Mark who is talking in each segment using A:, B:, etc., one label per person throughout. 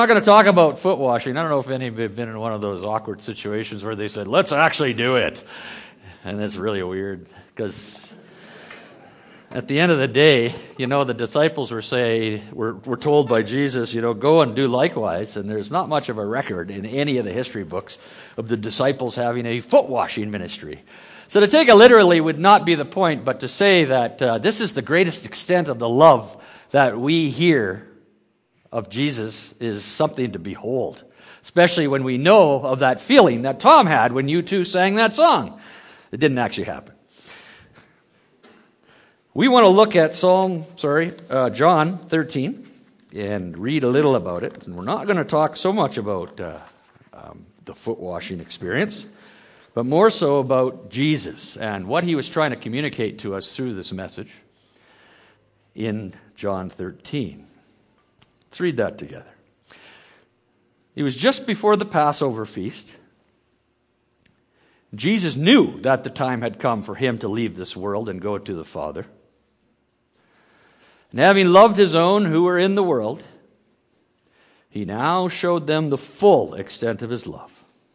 A: I'm not going to talk about foot washing. I don't know if any of you have been in one of those awkward situations where they said, let's actually do it. And it's really weird because at the end of the day, the disciples were told by Jesus, go and do likewise. And there's not much of a record in any of the history books of the disciples having a foot washing ministry. So to take it literally would not be the point, but to say that this is the greatest extent of the love that we hear of Jesus is something to behold, especially when we know of that feeling that Tom had when you two sang that song. It didn't actually happen. We want to look at John 13 and read a little about it. And we're not going to talk so much about the foot washing experience, but more so about Jesus and what he was trying to communicate to us through this message in John 13. Let's read that together. It was just before the Passover feast. Jesus knew that the time had come for him to leave this world and go to the Father. And having loved his own who were in the world, he now showed them the full extent of his love.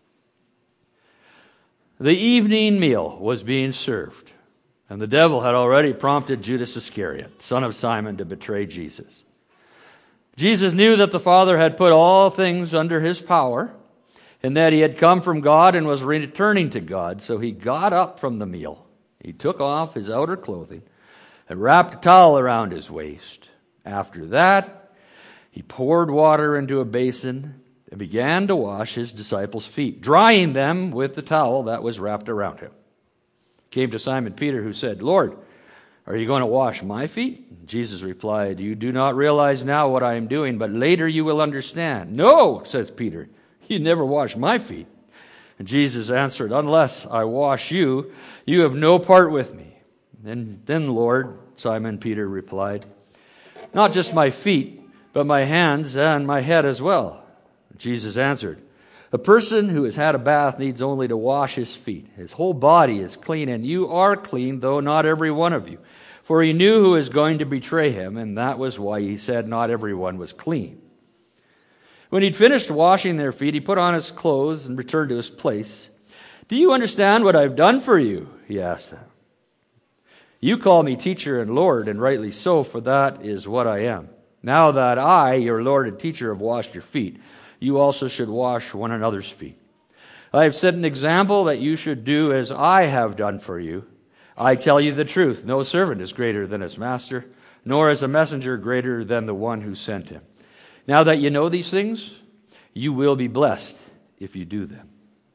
A: The evening meal was being served, and the devil had already prompted Judas Iscariot, son of Simon, to betray Jesus. Jesus knew that the Father had put all things under his power, and that he had come from God and was returning to God. So he got up from the meal. He took off his outer clothing and wrapped a towel around his waist. After that, he poured water into a basin and began to wash his disciples' feet, drying them with the towel that was wrapped around him. He came to Simon Peter, who said, "Lord, are you going to wash my feet?" Jesus replied, "You do not realize now what I am doing, but later you will understand." "No," says Peter, "you never wash my feet." And Jesus answered, "Unless I wash you, you have no part with me." Then Lord, Simon Peter replied, "Not just my feet, but my hands and my head as well." Jesus answered, "A person who has had a bath needs only to wash his feet. His whole body is clean, and you are clean, though not every one of you." For he knew who was going to betray him, and that was why he said not everyone was clean. When he'd finished washing their feet, he put on his clothes and returned to his place. "Do you understand what I've done for you?" he asked them. "You call me teacher and Lord, and rightly so, for that is what I am. Now that I, your Lord and teacher, have washed your feet, you also should wash one another's feet. I have set an example that you should do as I have done for you. I tell you the truth, no servant is greater than his master, nor is a messenger greater than the one who sent him. Now that you know these things, you will be blessed if you do them."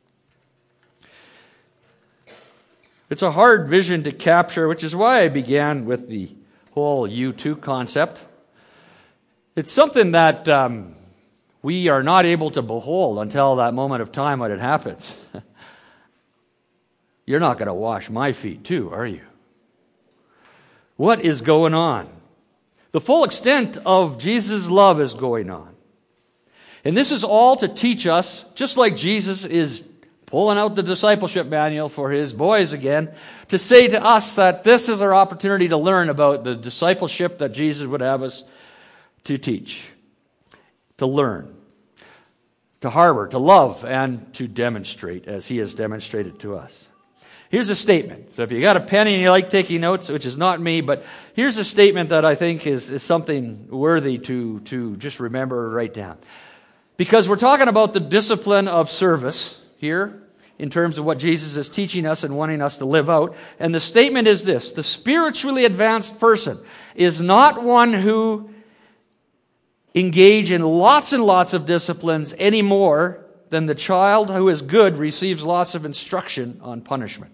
A: It's a hard vision to capture, which is why I began with the whole U2 concept. It's something that we are not able to behold until that moment of time when it happens. You're not going to wash my feet too, are you? What is going on? The full extent of Jesus' love is going on. And this is all to teach us, just like Jesus is pulling out the discipleship manual for his boys again, to say to us that this is our opportunity to learn about the discipleship that Jesus would have us to teach, to learn, to harbor, to love, and to demonstrate as he has demonstrated to us. Here's a statement. So if you got a pen and you like taking notes, which is not me, but here's a statement that I think is something worthy to just remember or write down. Because we're talking about the discipline of service here in terms of what Jesus is teaching us and wanting us to live out. And the statement is this: the spiritually advanced person is not one who engage in lots and lots of disciplines any more than the child who is good receives lots of instruction on punishment.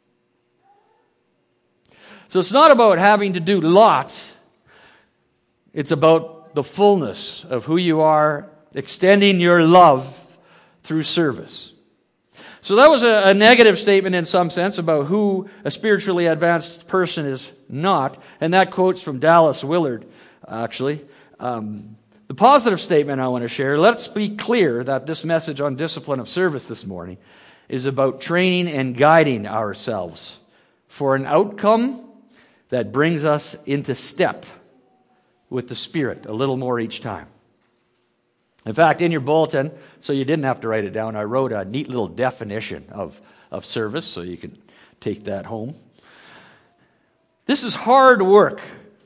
A: So it's not about having to do lots. It's about the fullness of who you are, extending your love through service. So that was a negative statement in some sense about who a spiritually advanced person is not. And that quote's from Dallas Willard, actually. The positive statement I want to share, let's be clear that this message on discipline of service this morning is about training and guiding ourselves for an outcome that brings us into step with the Spirit a little more each time. In fact, in your bulletin, so you didn't have to write it down, I wrote a neat little definition of service, so you can take that home. This is hard work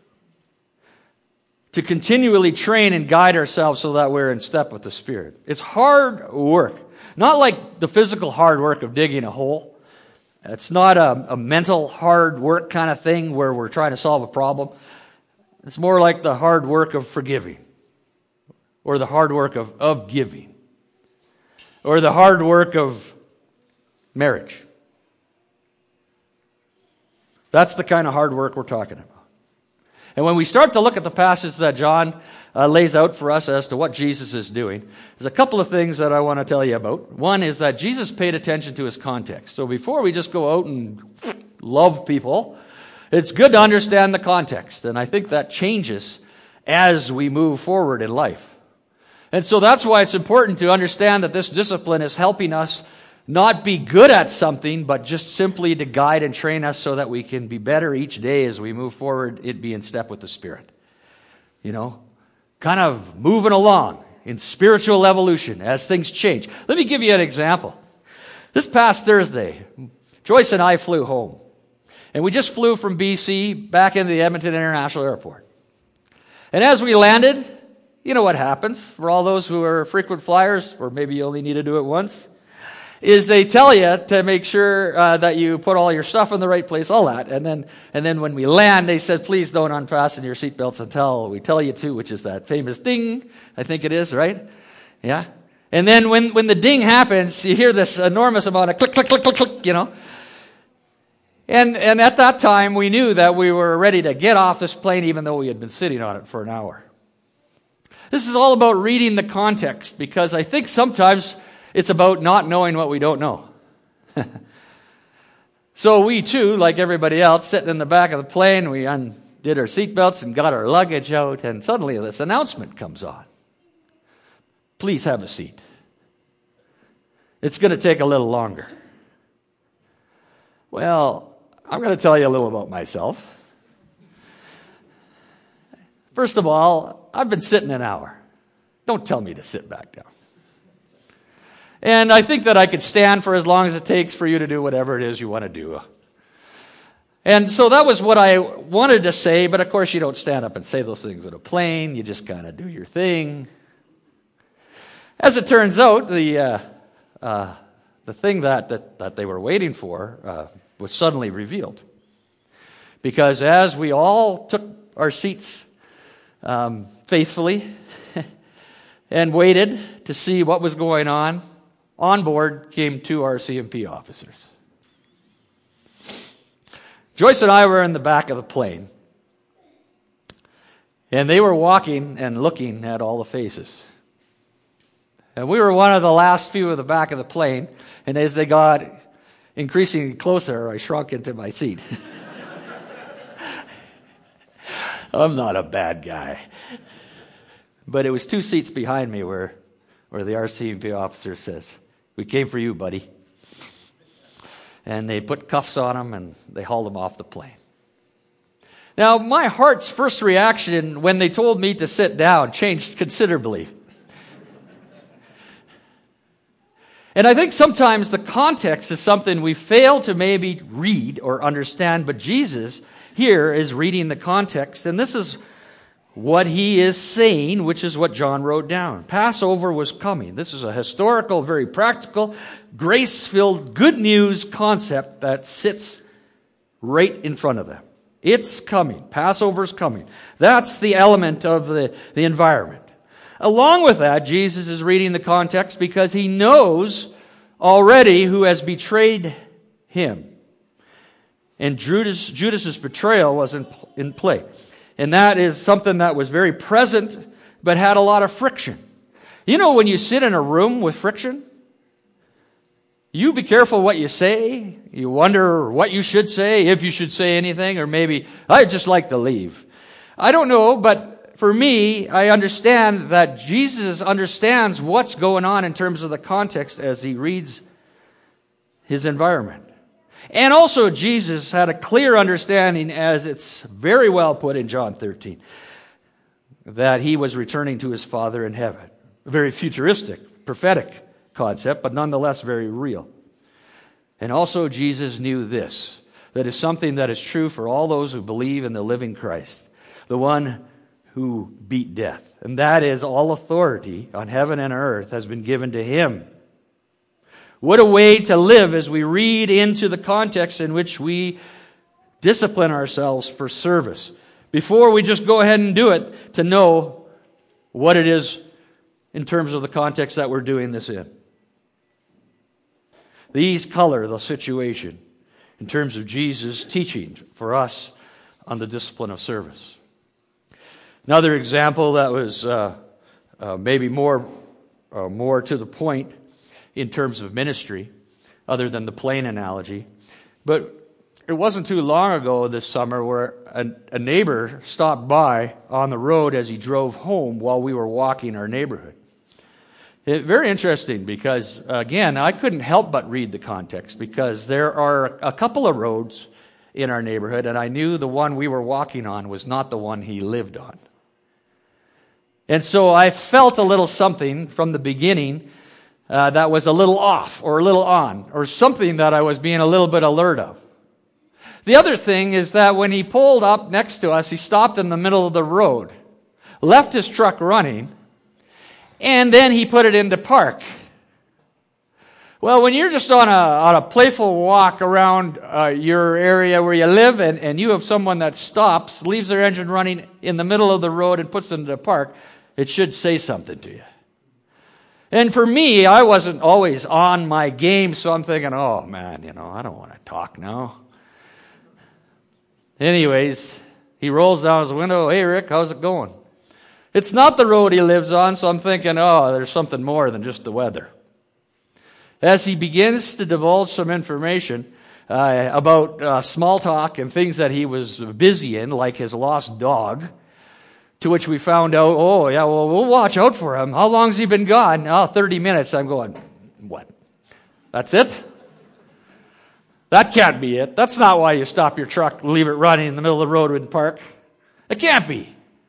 A: to continually train and guide ourselves so that we're in step with the Spirit. It's hard work. Not like the physical hard work of digging a hole. It's not a mental hard work kind of thing where we're trying to solve a problem. It's more like the hard work of forgiving, or the hard work of giving, or the hard work of marriage. That's the kind of hard work we're talking about. And when we start to look at the passage that John lays out for us as to what Jesus is doing, there's a couple of things that I want to tell you about. One is that Jesus paid attention to his context. So before we just go out and love people, it's good to understand the context. And I think that changes as we move forward in life. And so that's why it's important to understand that this discipline is helping us not be good at something, but just simply to guide and train us so that we can be better each day as we move forward, it be in step with the Spirit. You know, kind of moving along in spiritual evolution as things change. Let me give you an example. This past Thursday, Joyce and I flew home. And we just flew from BC back into the Edmonton International Airport. And as we landed, you know what happens for all those who are frequent flyers, or maybe you only need to do it once, is they tell you to make sure that you put all your stuff in the right place, all that. And then when we land, they said, please don't unfasten your seatbelts until we tell you to, which is that famous ding, I think it is, right? Yeah. And then when the ding happens, you hear this enormous amount of click, click, click, click, click, you know. And at that time, we knew that we were ready to get off this plane, even though we had been sitting on it for an hour. This is all about reading the context, because I think sometimes it's about not knowing what we don't know. So we too, like everybody else, sitting in the back of the plane, we undid our seatbelts and got our luggage out, and suddenly this announcement comes on. Please have a seat. It's going to take a little longer. Well, I'm going to tell you a little about myself. First of all, I've been sitting an hour. Don't tell me to sit back down. And I think that I could stand for as long as it takes for you to do whatever it is you want to do. And so that was what I wanted to say, but of course you don't stand up and say those things on a plane. You just kind of do your thing. As it turns out, the thing that they were waiting for was suddenly revealed. Because as we all took our seats faithfully and waited to see what was going on board came two RCMP officers. Joyce and I were in the back of the plane, and they were walking and looking at all the faces. And we were one of the last few at the back of the plane, and as they got increasingly closer, I shrunk into my seat. I'm not a bad guy. But it was two seats behind me where the RCMP officer says, "We came for you, buddy." And they put cuffs on him and they hauled him off the plane. Now, my heart's first reaction when they told me to sit down changed considerably. And I think sometimes the context is something we fail to maybe read or understand, but Jesus here is reading the context, and this is what he is saying, which is what John wrote down. Passover was coming. This is a historical, very practical, grace-filled, good news concept that sits right in front of them. It's coming. Passover's coming. That's the element of the environment. Along with that, Jesus is reading the context because he knows already who has betrayed him. And Judas's betrayal was in play. And that is something that was very present, but had a lot of friction. You know, when you sit in a room with friction, you be careful what you say. You wonder what you should say, if you should say anything, or maybe, I'd just like to leave. I don't know, but for me, I understand that Jesus understands what's going on in terms of the context as he reads his environment. And also Jesus had a clear understanding, as it's very well put in John 13, that he was returning to his Father in heaven. A very futuristic, prophetic concept, but nonetheless very real. And also Jesus knew this, that is something that is true for all those who believe in the living Christ, the one who beat death. And that is, all authority on heaven and earth has been given to him. What a way to live as we read into the context in which we discipline ourselves for service. Before we just go ahead and do it, to know what it is in terms of the context that we're doing this in. These color the situation in terms of Jesus' teaching for us on the discipline of service. Another example that was maybe more to the point in terms of ministry, other than the plane analogy. But it wasn't too long ago this summer where a neighbor stopped by on the road as he drove home while we were walking our neighborhood. Very interesting because, again, I couldn't help but read the context because there are a couple of roads in our neighborhood, and I knew the one we were walking on was not the one he lived on. And so I felt a little something from the beginning that was a little off or a little on, or something that I was being a little bit alert of. The other thing is that when he pulled up next to us, he stopped in the middle of the road, left his truck running, and then he put it into park. Well, when you're just on a playful walk around your area where you live, and you have someone that stops, leaves their engine running in the middle of the road and puts it into park, it should say something to you. And for me, I wasn't always on my game, so I'm thinking, oh man, I don't want to talk now. Anyways, he rolls down his window, hey Rick, how's it going? It's not the road he lives on, so I'm thinking, oh, there's something more than just the weather. As he begins to divulge some information about small talk and things that he was busy in, like his lost dog, to which we found out, oh, yeah, well, we'll watch out for him. How long's he been gone? Oh, 30 minutes. I'm going, what? That's it? That can't be it. That's not why you stop your truck, leave it running in the middle of the road and park. It can't be.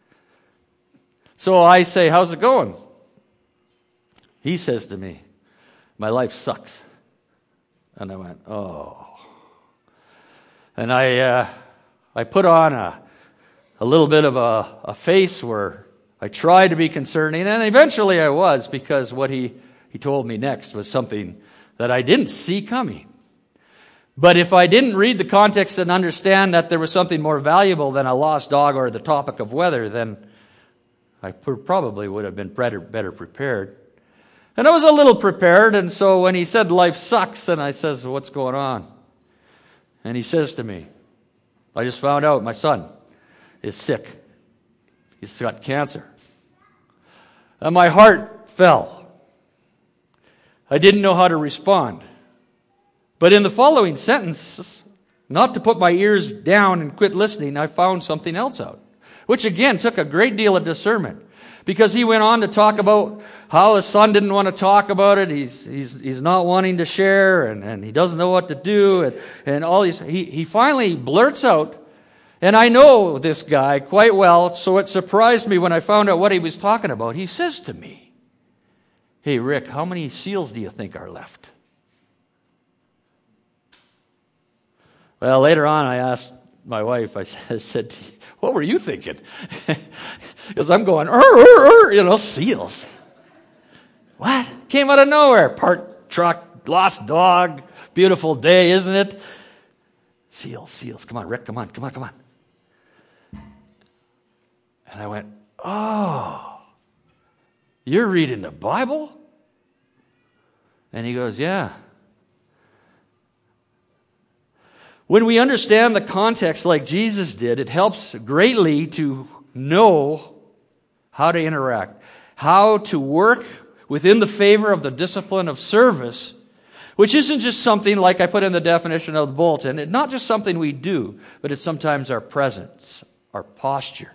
A: So I say, how's it going? He says to me, my life sucks. And I went, oh. And I put on a little bit of a face where I tried to be concerning, and eventually I was, because what he told me next was something that I didn't see coming. But if I didn't read the context and understand that there was something more valuable than a lost dog or the topic of weather, then I probably would have been better prepared. And I was a little prepared, and so when he said life sucks, and I says, what's going on? And he says to me, I just found out my son is sick. He's got cancer. And my heart fell. I didn't know how to respond. But in the following sentence, not to put my ears down and quit listening, I found something else out, which again took a great deal of discernment. Because he went on to talk about how his son didn't want to talk about it. He's not wanting to share, and he doesn't know what to do, and all these. He finally blurts out, and I know this guy quite well, so it surprised me when I found out what he was talking about. He says to me, hey Rick, how many seals do you think are left? Well, later on I asked my wife, I said, what were you thinking? Because I'm going, seals. What? Came out of nowhere. Parked truck, lost dog, beautiful day, isn't it? Seals. Come on, Rick, come on. And I went, oh, you're reading the Bible? And he goes, yeah. When we understand the context like Jesus did, it helps greatly to know how to interact, how to work within the favor of the discipline of service, which isn't just something like I put in the definition of the bulletin. It's not just something we do, but it's sometimes our presence, our posture.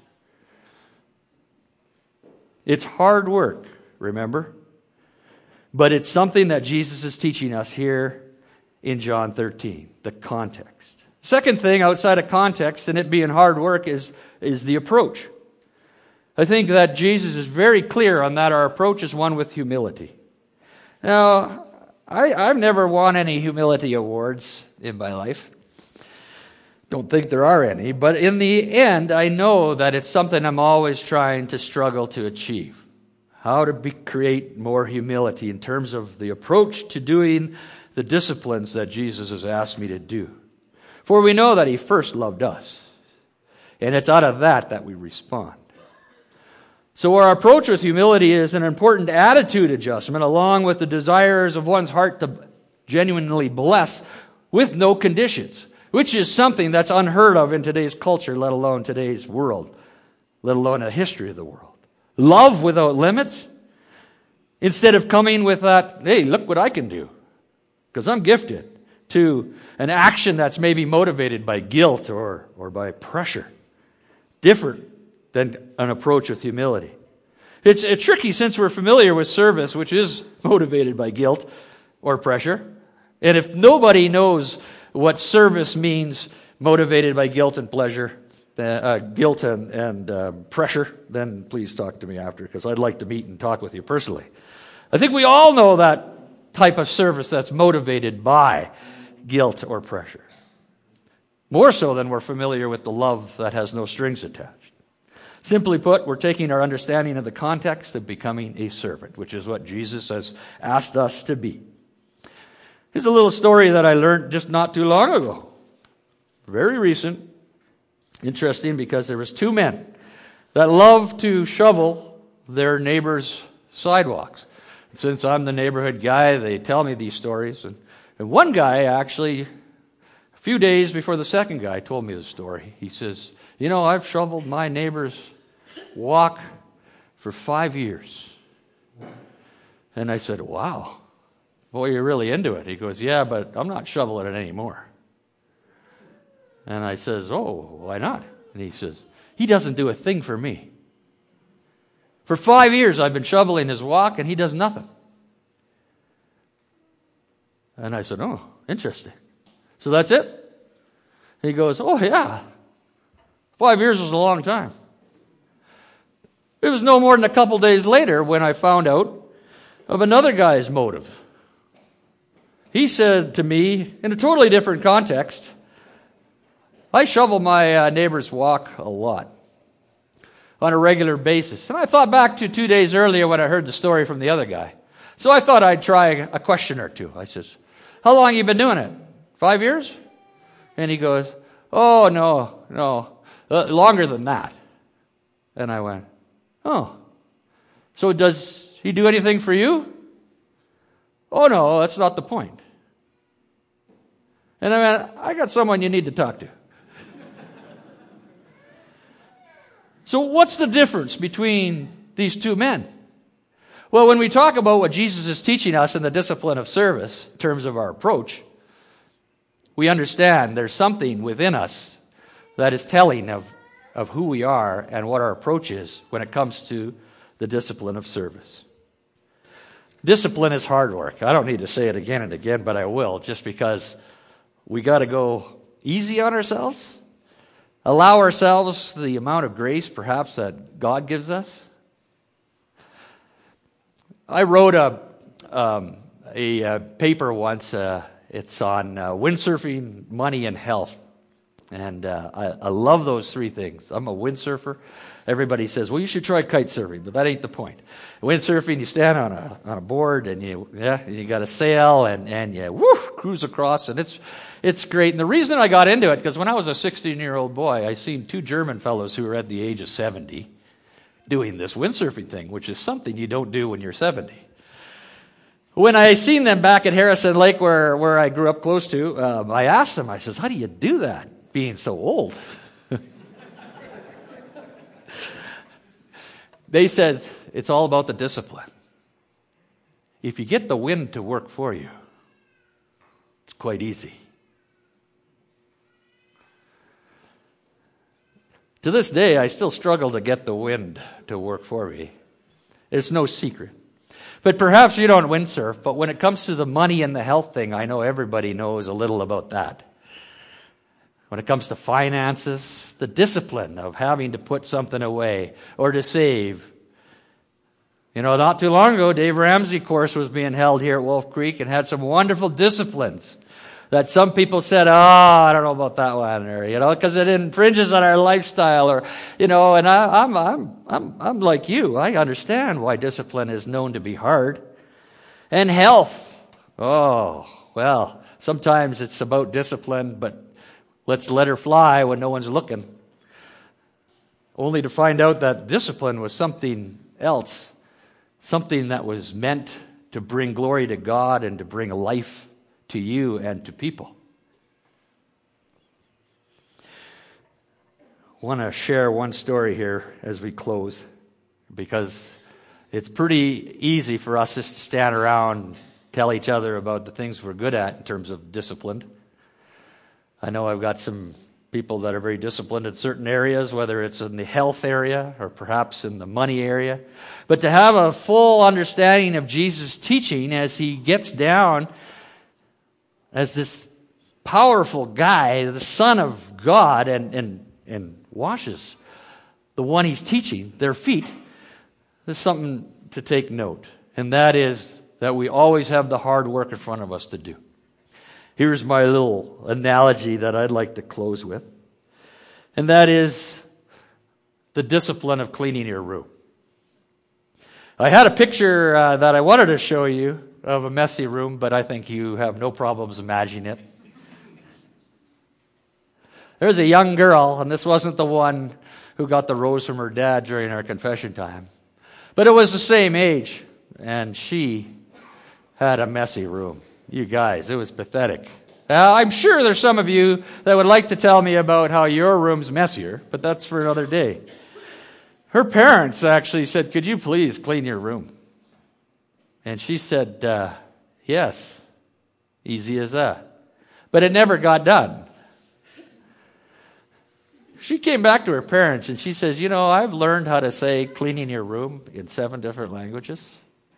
A: It's hard work, remember? But it's something that Jesus is teaching us here in John 13, the context. Second thing outside of context and it being hard work is the approach. I think that Jesus is very clear on that our approach is one with humility. Now, I've never won any humility awards in my life. Don't think there are any. But in the end, I know that it's something I'm always trying to struggle to achieve. How to create more humility in terms of the approach to doing the disciplines that Jesus has asked me to do. For we know that He first loved us. And it's out of that we respond. So our approach with humility is an important attitude adjustment along with the desires of one's heart to genuinely bless with no conditions, which is something that's unheard of in today's culture, let alone today's world, let alone the history of the world. Love without limits, instead of coming with that, hey, look what I can do, because I'm gifted, to an action that's maybe motivated by guilt or by pressure. Different than an approach with humility. It's tricky since we're familiar with service, which is motivated by guilt or pressure. And if nobody knows what service means, motivated by guilt and pleasure, guilt and pressure, then please talk to me after, because I'd like to meet and talk with you personally. I think we all know that type of service that's motivated by guilt or pressure. More so than we're familiar with the love that has no strings attached. Simply put, we're taking our understanding of the context of becoming a servant, which is what Jesus has asked us to be. Here's a little story that I learned just not too long ago. Very recent. Interesting because there was two men that loved to shovel their neighbors' sidewalks. Since I'm the neighborhood guy, they tell me these stories. And one guy actually, a few days before the second guy told me the story, he says, you know, I've shoveled my neighbor's walk for 5 years. And I said, wow, boy, you're really into it. He goes, yeah, but I'm not shoveling it anymore. And I says, oh, why not? And he says, he doesn't do a thing for me. For 5 years I've been shoveling his walk and he does nothing. And I said, oh, interesting. So that's it? He goes, oh yeah. 5 years was a long time. It was no more than a couple days later when I found out of another guy's motive. He said to me, in a totally different context, I shovel my neighbor's walk a lot, on a regular basis. And I thought back to 2 days earlier when I heard the story from the other guy. So I thought I'd try a question or two. I says, how long have you been doing it? 5 years? And he goes, oh, no. Longer than that. And I went, oh, so does he do anything for you? Oh, no, that's not the point. And I went, I got someone you need to talk to. So what's the difference between these two men? Well, when we talk about what Jesus is teaching us in the discipline of service, in terms of our approach, we understand there's something within us that is telling of who we are and what our approach is when it comes to the discipline of service. Discipline is hard work. I don't need to say it again and again, but I will, just because we got to go easy on ourselves, allow ourselves the amount of grace perhaps that God gives us. I wrote a paper once. It's on windsurfing, money, and health. And I love those three things. I'm a windsurfer. Everybody says, well, you should try kite surfing, but that ain't the point. Windsurfing, you stand on a board and you got a sail and you cruise across, and it's great. And the reason I got into it, because when I was a 16-year-old boy, I seen two German fellows who were at the age of 70 doing this windsurfing thing, which is something you don't do when you're 70. When I seen them back at Harrison Lake, where I grew up close to, I asked them, I says, how do you do that, being so old? They said, it's all about the discipline. If you get the wind to work for you, it's quite easy. To this day, I still struggle to get the wind to work for me. It's no secret. But perhaps you don't windsurf, but when it comes to the money and the health thing, I know everybody knows a little about that. when it comes to finances, the discipline of having to put something away or to save. You know, not too long ago, Dave Ramsey course was being held here at Wolf Creek and had some wonderful disciplines that some people said, I don't know about that one, or, you know, because it infringes on our lifestyle, or, you know, and I'm like you. I understand why discipline is known to be hard. And health. Oh, well, sometimes it's about discipline, but let's let her fly when no one's looking. Only to find out that discipline was something else. Something that was meant to bring glory to God and to bring life to you and to people. I want to share one story here as we close, because it's pretty easy for us just to stand around and tell each other about the things we're good at in terms of discipline. I know I've got some people that are very disciplined in certain areas, whether it's in the health area or perhaps in the money area. But to have a full understanding of Jesus' teaching as he gets down as this powerful guy, the Son of God, and washes the one he's teaching, their feet, there's something to take note. And that is that we always have the hard work in front of us to do. Here's my little analogy that I'd like to close with. And that is the discipline of cleaning your room. I had a picture that I wanted to show you of a messy room, but I think you have no problems imagining it. There's a young girl, and this wasn't the one who got the rose from her dad during our confession time, but it was the same age, and she had a messy room. You guys, it was pathetic. Now, I'm sure there's some of you that would like to tell me about how your room's messier, but that's for another day. Her parents actually said, "Could you please clean your room?" And she said, yes, easy as that. But it never got done. She came back to her parents and she says, I've learned how to say cleaning your room in 7 different languages.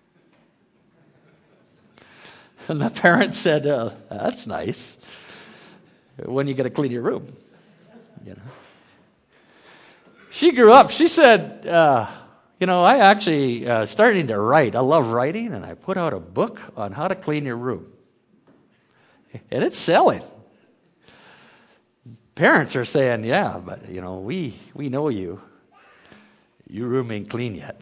A: And the parents said, that's nice. When are you going to clean your room? She grew up. She said, I actually starting to write. I love writing, and I put out a book on how to clean your room. And it's selling. Parents are saying, yeah, but, we know you. Your room ain't clean yet.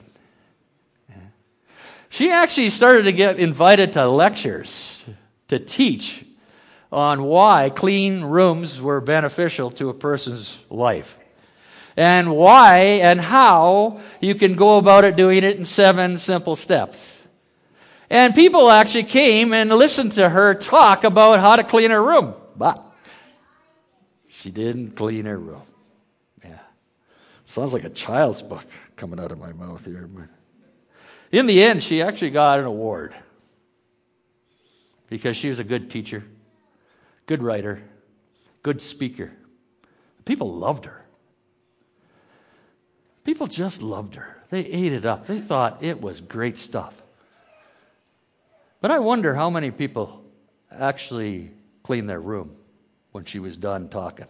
A: She actually started to get invited to lectures to teach on why clean rooms were beneficial to a person's life. And why and how you can go about it doing it in 7 simple steps. And people actually came and listened to her talk about how to clean her room. But she didn't clean her room. Yeah. Sounds like a child's book coming out of my mouth here. But in the end, she actually got an award. Because she was a good teacher, good writer, good speaker. People loved her. People just loved her. They ate it up. They thought it was great stuff. But I wonder how many people actually cleaned their room when she was done talking.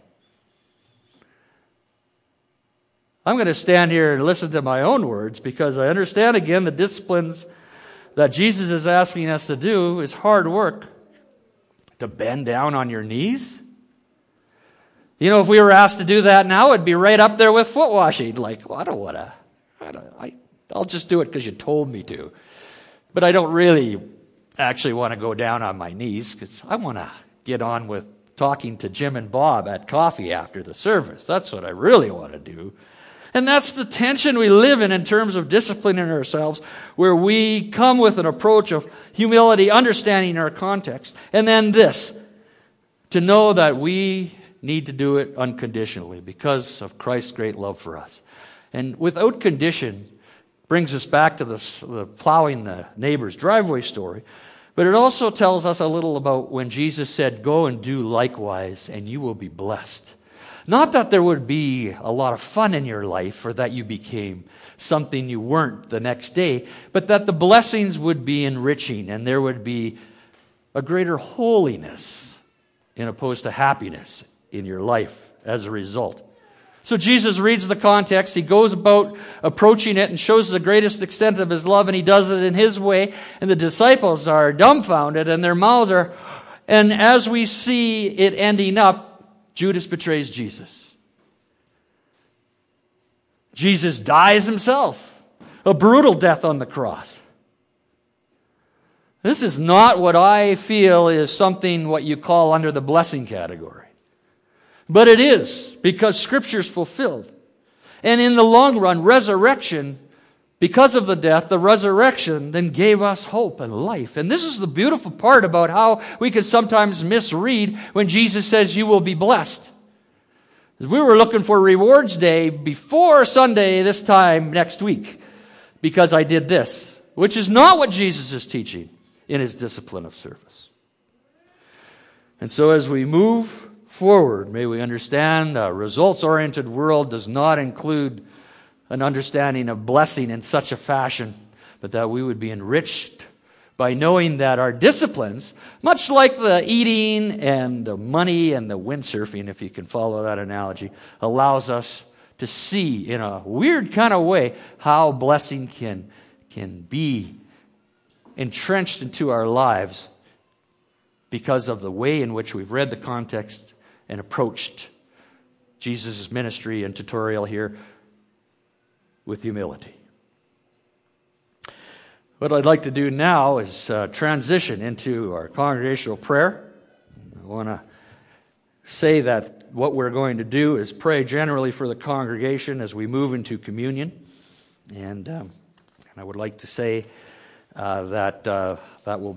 A: I'm going to stand here and listen to my own words because I understand again the disciplines that Jesus is asking us to do is hard work. To bend down on your knees. If we were asked to do that now, it'd be right up there with foot washing. Like, well, I don't want to. I'll just do it because you told me to. But I don't really actually want to go down on my knees because I want to get on with talking to Jim and Bob at coffee after the service. That's what I really want to do. And that's the tension we live in terms of disciplining ourselves, where we come with an approach of humility, understanding our context. And then this, to know that we need to do it unconditionally because of Christ's great love for us. And without condition brings us back to the plowing the neighbor's driveway story. But it also tells us a little about when Jesus said, "Go and do likewise, and you will be blessed." Not that there would be a lot of fun in your life or that you became something you weren't the next day, but that the blessings would be enriching and there would be a greater holiness in opposed to happiness in your life as a result. So Jesus reads the context. He goes about approaching it and shows the greatest extent of his love, and he does it in his way. And the disciples are dumbfounded, and their mouths are... And as we see it ending up, Judas betrays Jesus. Jesus dies himself, a brutal death on the cross. This is not what I feel is something what you call under the blessing category. But it is, because Scripture is fulfilled. And in the long run, resurrection, because of the death, the resurrection then gave us hope and life. And this is the beautiful part about how we can sometimes misread when Jesus says, you will be blessed. We were looking for Rewards Day before Sunday this time next week, because I did this, which is not what Jesus is teaching in his discipline of service. And so as we move forward, may we understand a results-oriented world does not include an understanding of blessing in such a fashion, but that we would be enriched by knowing that our disciplines, much like the eating and the money and the windsurfing, if you can follow that analogy, allows us to see in a weird kind of way how blessing can be entrenched into our lives because of the way in which we've read the context and approached Jesus' ministry and tutorial here with humility. What I'd like to do now is transition into our congregational prayer. I want to say that what we're going to do is pray generally for the congregation as we move into communion. And I would like to say that will